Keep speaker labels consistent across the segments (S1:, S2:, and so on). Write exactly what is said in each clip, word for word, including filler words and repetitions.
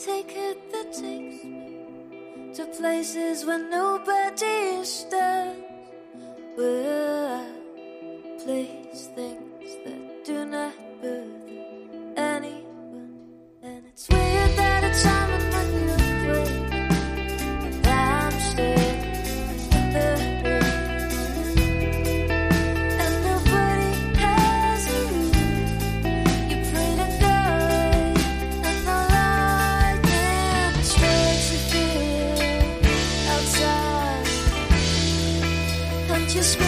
S1: ticket that takes me to places where nobody stands, where I place things that do not bother anyone. And it's weird that it's time in my new place, and I'm still in the rain, and nobody has a room. You pray to God, and the lightning strikes you feel outside, and you scream.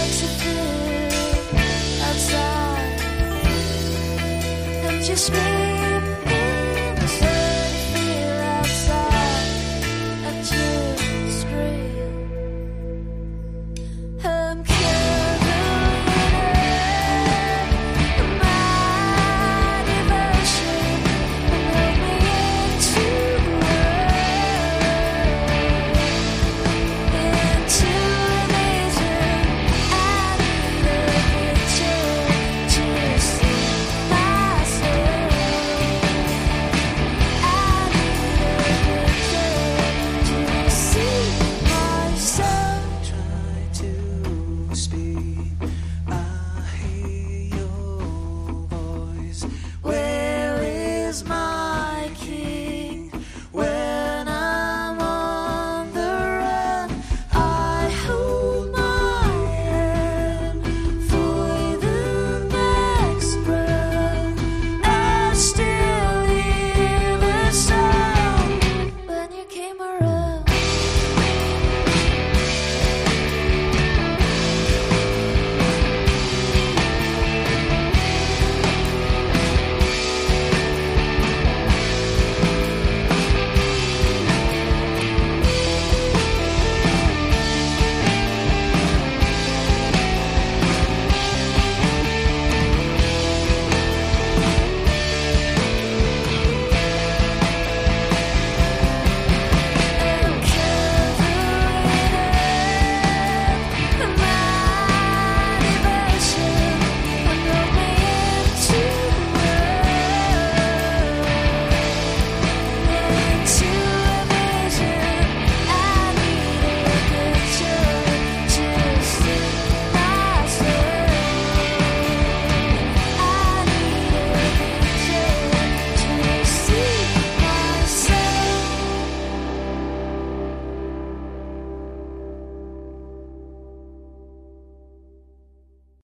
S1: Just me.